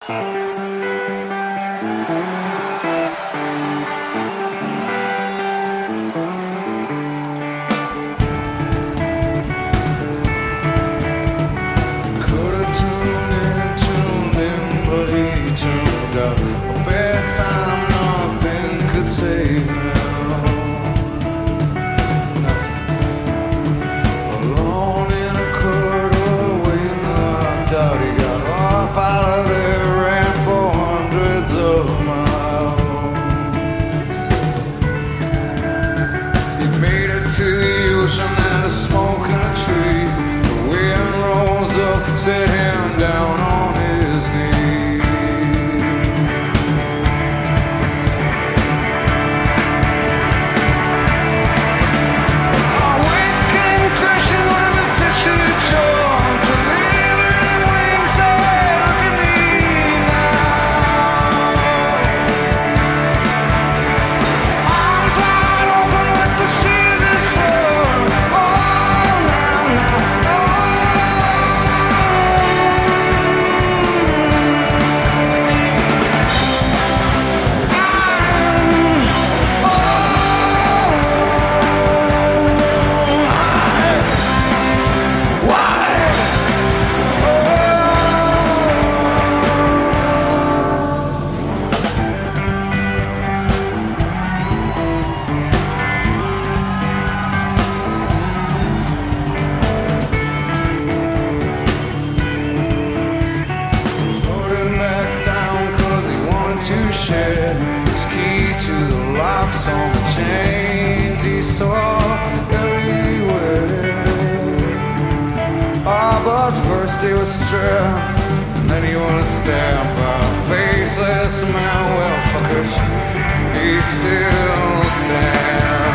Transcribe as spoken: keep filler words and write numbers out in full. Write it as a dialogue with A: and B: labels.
A: Save him. Nothing. Alone in a corridor, waiting locked out. He got up out of there, ran for hundreds of miles. He made it to the ocean and a smoke in a tree. The wind rose up, set him down on his knees. His key to the locks on the chains he saw everywhere. Ah, but first he was strapped, and then he was stabbed by a faceless man. Well, fuckers, he still stands.